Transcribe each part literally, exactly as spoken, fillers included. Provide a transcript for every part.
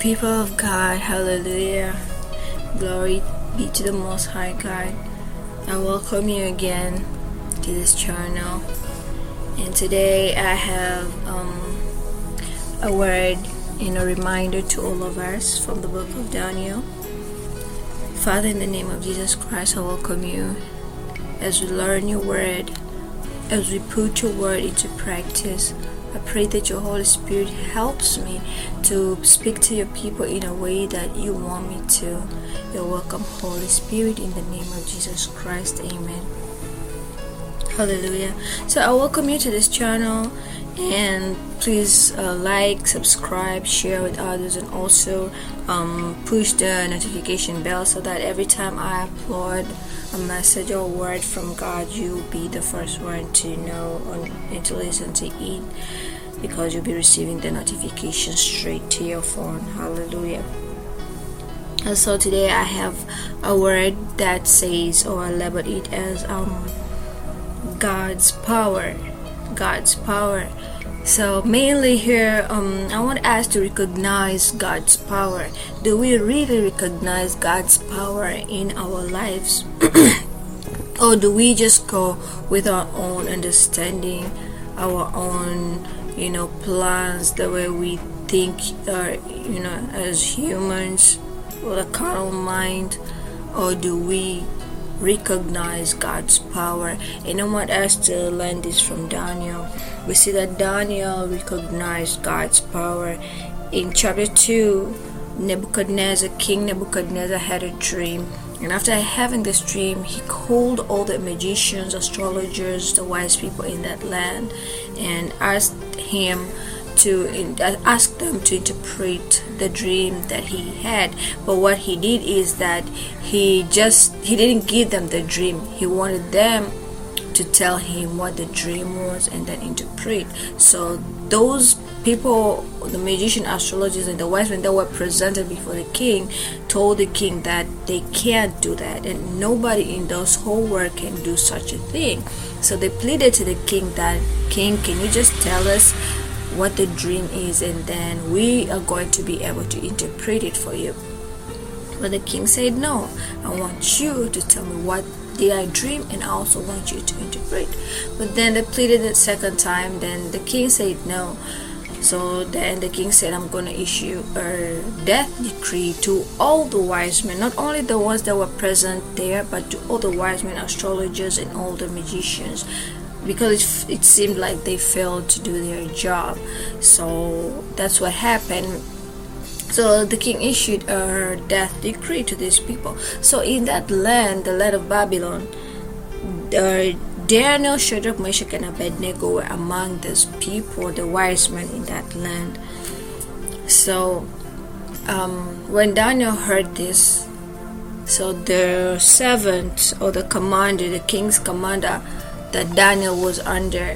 People of God, hallelujah. Glory be to the Most High God. I welcome you again to this channel. And today I have um, a word and a reminder to all of us from the book of Daniel. Father, in the name of Jesus Christ, I welcome you as we learn your word, as we put your word into practice. I pray that your Holy Spirit helps me to speak to your people in a way that you want me to. You're welcome, Holy Spirit, in the name of Jesus Christ. Amen. Hallelujah. So I welcome you to this channel, and please uh, like, subscribe, share with others, and also um, push the notification bell so that every time I upload a message or word from God, you'll be the first one to know and to listen to it, because you'll be receiving the notification straight to your phone. Hallelujah. And so today I have a word that says, or I label it as um God's power. God's power. So mainly here, um, I want us to recognize God's power. Do we really recognize God's power in our lives? Or do we just go with our own understanding, our own, you know, plans, the way we think, uh, you know, as humans, with a carnal mind? Or do we recognize God's power? And I want us to learn this from Daniel. We see that Daniel recognized God's power. In chapter two, Nebuchadnezzar, King Nebuchadnezzar had a dream, and after having this dream, he called all the magicians, astrologers, the wise people in that land, and asked him to ask them to interpret the dream that he had. But what he did is that he just he didn't give them the dream. He wanted them to tell him what the dream was and then interpret. So those people, the magician, astrologers, and the wise men that were presented before the king, told the king that they can't do that, and nobody in those whole world can do such a thing. So they pleaded to the king that, King, can you just tell us what the dream is, and then we are going to be able to interpret it for you. But the king said, no, I want you to tell me what did I dream, and I also want you to interpret. But then they pleaded the second time. Then the king said no. So then the king said, I'm going to issue a death decree to all the wise men, not only the ones that were present there, but to all the wise men, astrologers, and all the magicians, because it, it seemed like they failed to do their job. So that's what happened. So the king issued a death decree to these people. So in that land, the land of Babylon, uh, Daniel, Shadrach, Meshach, and Abednego were among these people, the wise men in that land. So um, when Daniel heard this, so the servant or the commander, the king's commander that Daniel was under,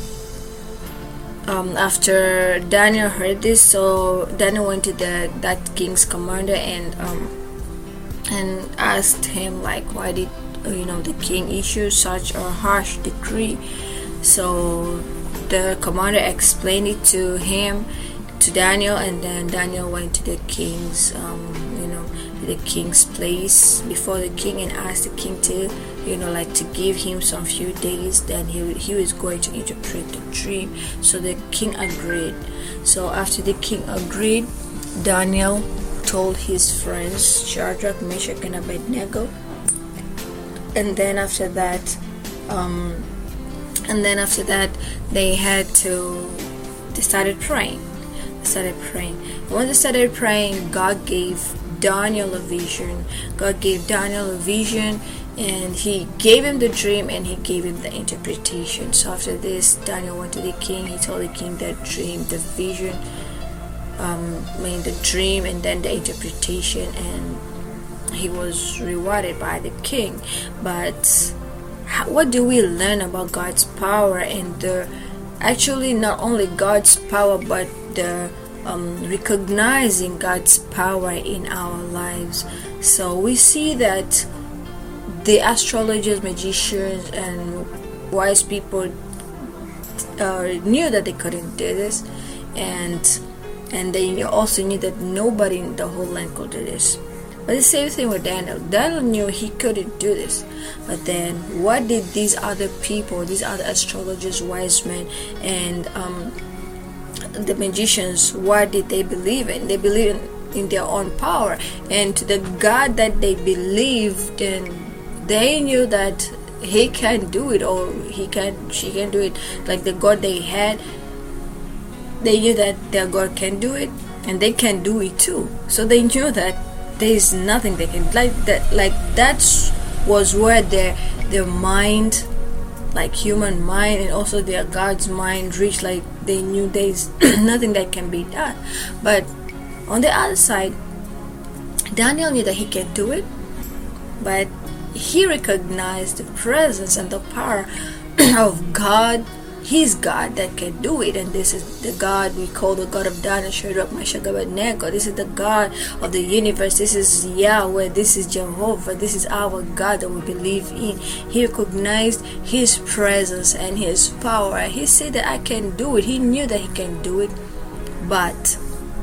um, after Daniel heard this, so Daniel went to the that king's commander and um, and asked him, like, why did you know the king issue such a harsh decree? So the commander explained it to him, to Daniel, and then Daniel went to the king's um, you know the king's place before the king and asked the king to you know like to give him some few days. Then he, he was going to interpret the dream. So the king agreed. So after the king agreed, Daniel told his friends Shadrach, Meshach, and Abednego, and then after that um, and then after that they had to they started praying they started praying when they started praying, God gave Daniel a vision. God gave Daniel a vision, and he gave him the dream, and he gave him the interpretation. So after this, Daniel went to the king. He told the king the dream, the vision, um, I mean the dream, and then the interpretation, and he was rewarded by the king. But how, what do we learn about God's power, and the actually not only God's power, but the Um, recognizing God's power in our lives? So we see that the astrologers, magicians, and wise people uh, knew that they couldn't do this, and and they also knew that nobody in the whole land could do this. But the same thing with Daniel. Daniel knew he couldn't do this. But then, what did these other people, these other astrologers, wise men, and um, the magicians, what did they believe in? They believed in, in their own power, and to the God that they believed in, they knew that he can do it, or he can, she can do it. Like the God they had, they knew that their God can do it, and they can do it too. So they knew that there is nothing they can, like that. Like that was where their their mind, like human mind, and also their God's mind reached. Like they knew there is nothing that can be done. But on the other side, Daniel knew that he can do it, but he recognized the presence and the power of God, his God that can do it. And this is the God we call the God of Daniel, Shadrach, Meshach, Abednego. This is the God of the universe. This is Yahweh. This is Jehovah. This is our God that we believe in. He recognized his presence and his power. He said that I can do it. He knew that he can do it, but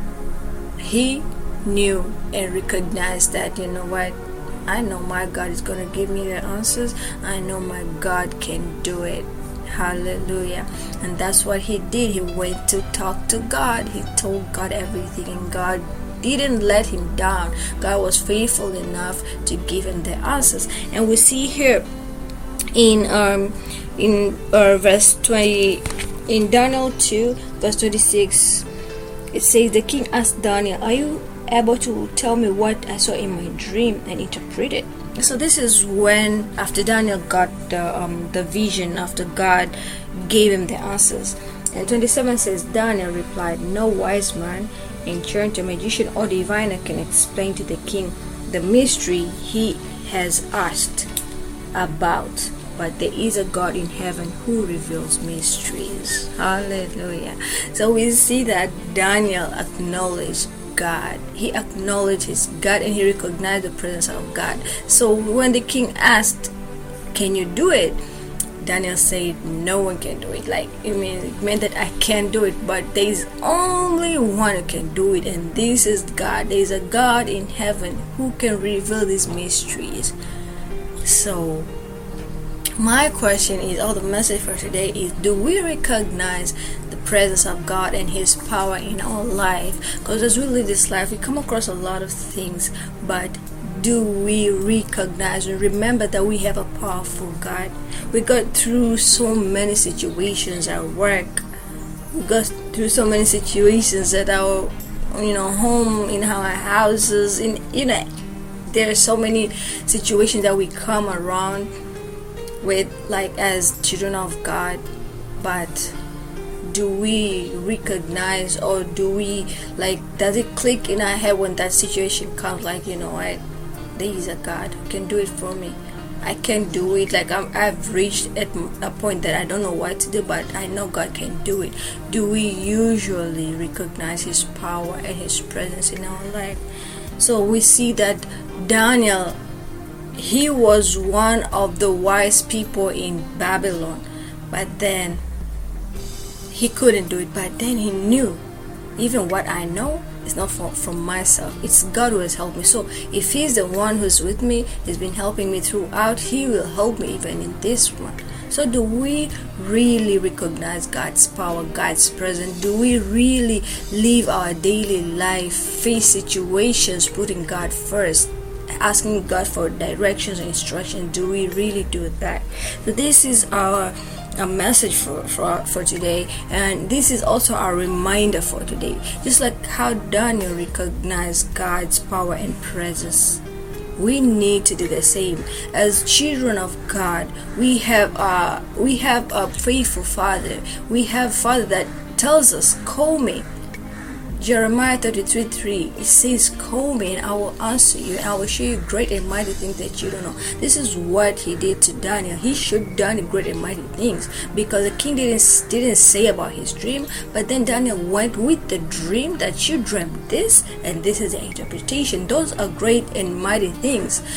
he knew and recognized that, you know what, I know my God is going to give me the answers. I know my God can do it. Hallelujah. And that's what he did. He went to talk to God. He told God everything, and God didn't let him down. God was faithful enough to give him the answers. And we see here in um in uh, verse twenty, in Daniel two verse twenty-six, it says, the king asked Daniel, are you able to tell me what I saw in my dream and interpret it? So this is when, after Daniel got the um, the vision, after God gave him the answers. And twenty-seven says, Daniel replied, no wise man, enchanter, magician, or diviner can explain to the king the mystery he has asked about, but there is a God in heaven who reveals mysteries. Hallelujah. So we see that Daniel acknowledged God. He acknowledged his God, and he recognized the presence of God. So when the king asked, can you do it? Daniel said, no one can do it. Like it means it meant that I can't do it, but there is only one who can do it, and this is God. There is a God in heaven who can reveal these mysteries. So my question is, or the message for today is, do we recognize the presence of God and his power in our life? Because as we live this life, we come across a lot of things, but do we recognize and remember that we have a powerful God? We got through so many situations at work. We got through so many situations at our, you know, home, in our houses, in, you know, there are so many situations that we come around with, like as children of God. But do we recognize, or do we, like, does it click in our head when that situation comes, like, you know what, there is a God who can do it for me? I can do it. Like I'm, I've reached at a point that I don't know what to do, but I know God can do it. Do we usually recognize his power and his presence in our life? So we see that Daniel, he was one of the wise people in Babylon, but then he couldn't do it. But then he knew, even what I know is not from, from myself. It's God who has helped me. So if he's the one who's with me, he's been helping me throughout, he will help me even in this one. So do we really recognize God's power, God's presence? Do we really live our daily life, face situations, putting God first, asking God for directions and instructions? Do we really do that? So this is our a message for, for for today, and this is also our reminder for today. Just like how Daniel recognized God's power and presence, we need to do the same. As children of God, we have uh we have a faithful Father. We have a Father that tells us, call me. Jeremiah thirty-three three, it says, call me and I will answer you, and I will show you great and mighty things that you don't know. This is what he did to Daniel. He should have done great and mighty things, because the king didn't didn't say about his dream, but then Daniel went with the dream that you dreamt this, and this is the interpretation. Those are great and mighty things.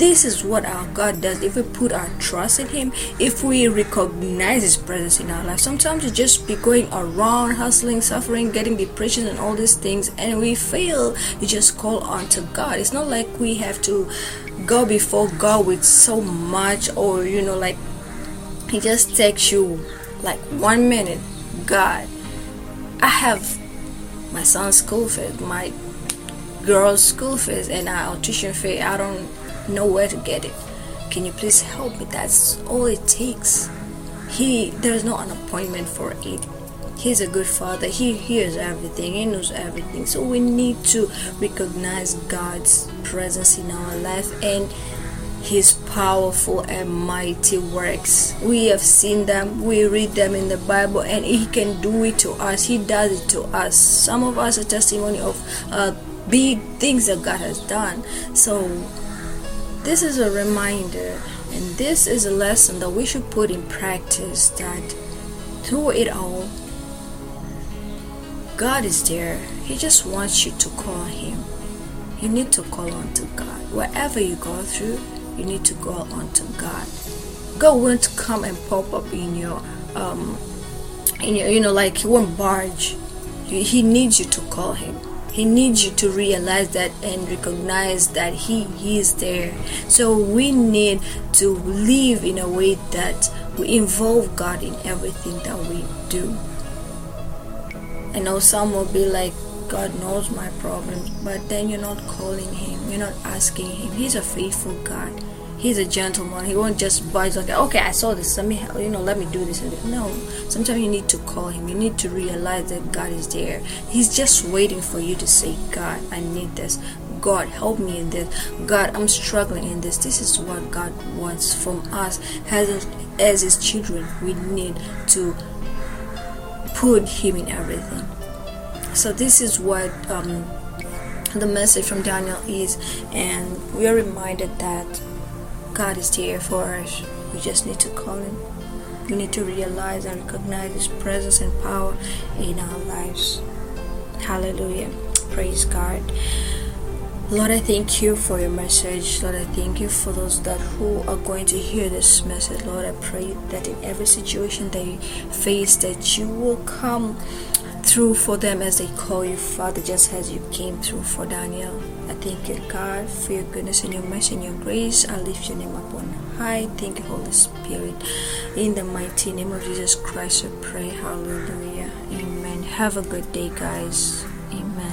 this is what our God does. If we put our trust in Him, if we recognize His presence in our life. Sometimes we just be going around hustling, suffering, getting depression and all these things, and we fail. You just call on to God. It's not like we have to go before God with so much, or you know, like He just takes you like one minute. God, I have my son's school fees, my girl's school fees, and our tuition fee. I don't know where to get it. Can you please help me? That's all it takes. He there's no an appointment for it. He's a good father. He hears everything. He knows everything. So we need to recognize God's presence in our life and His powerful and mighty works. We have seen them. We read them in the Bible, and He can do it to us. He does it to us. Some of us are testimony of uh, big things that God has done. So this is a reminder, and this is a lesson that we should put in practice, that through it all, God is there. He just wants you to call Him. You need to call on to God. Wherever you go through, you need to go on to God. God won't come and pop up in your um in your, you know, like He won't barge. He needs you to call Him. He needs you to realize that and recognize that He, he is there. So we need to live in a way that we involve God in everything that we do. I know some will be like, God knows my problems, but then you're not calling Him, you're not asking Him. He's a faithful God. He's a gentleman. He won't just budge like, okay, I saw this, let me, you know, let me do this and this. No, sometimes you need to call Him. You need to realize that God is there. He's just waiting for you to say, God, I need this. God, help me in this. God, I'm struggling in this. This is what God wants from us as as His children. We need to put Him in everything. So this is what um, the message from Daniel is, and we are reminded that God is there for us. We just need to call Him. We need to realize and recognize His presence and power in our lives. Hallelujah. Praise God. Lord, I thank You for Your message. Lord, I thank You for those that who are going to hear this message. Lord, I pray that in every situation they face, that You will come through for them as they call You, Father, just as You came through for Daniel. I thank You, God, for Your goodness and Your mercy and Your grace. I lift Your name up on high. Thank You, Holy Spirit. In the mighty name of Jesus Christ, I pray. Hallelujah. Amen. Have a good day, guys. Amen.